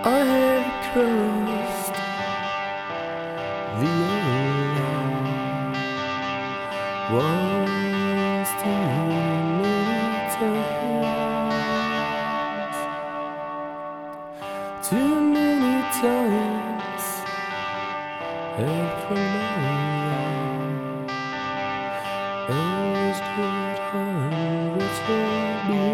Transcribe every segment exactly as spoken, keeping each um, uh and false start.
I have crossed the ocean once too many times, too many times, and from now as good hundreds will be.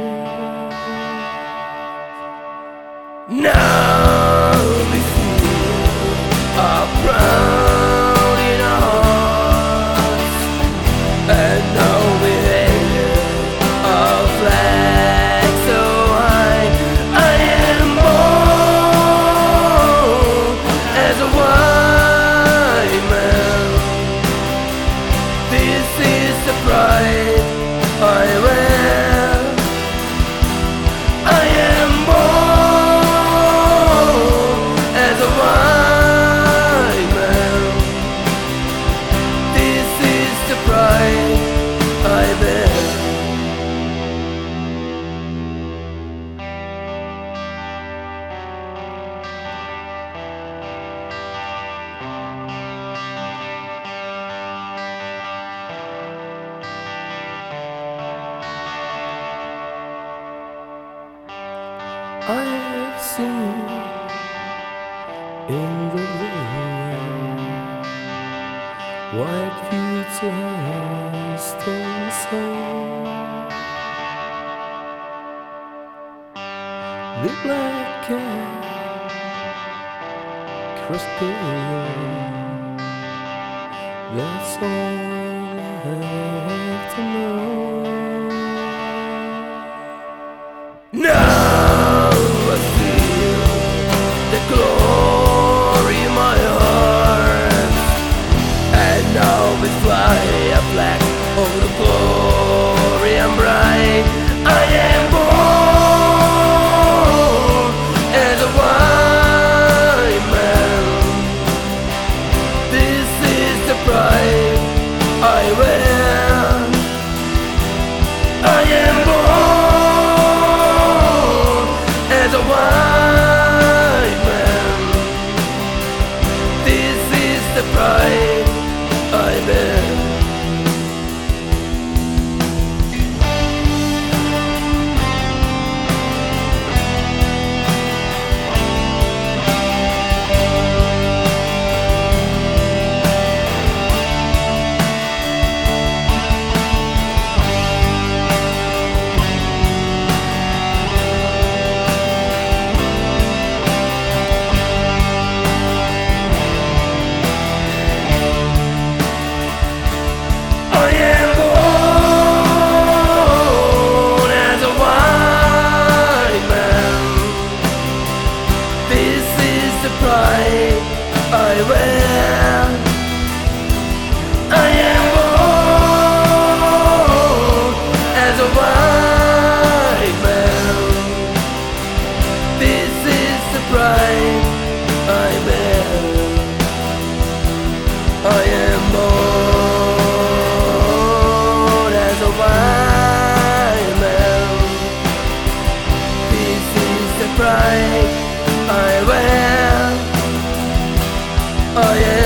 Now we feel our proud in our hearts, and now we hail our flag so high. I am born as a white man. This is the pride I wear. I am born as a white man. This is the pride I bear. I have seen in the world white beauty and soul, the black cat crystal. That's all I have to know. Now I feel the glory in my heart, and now we fly a flag over the glory and bright. I am born as a white man. This is the pride I wear. I am born as a white man. This is the pride I bear. Pride I wear. I am born as a white man. This is the pride I bear. I am born as a white man. This is the pride I wear. I am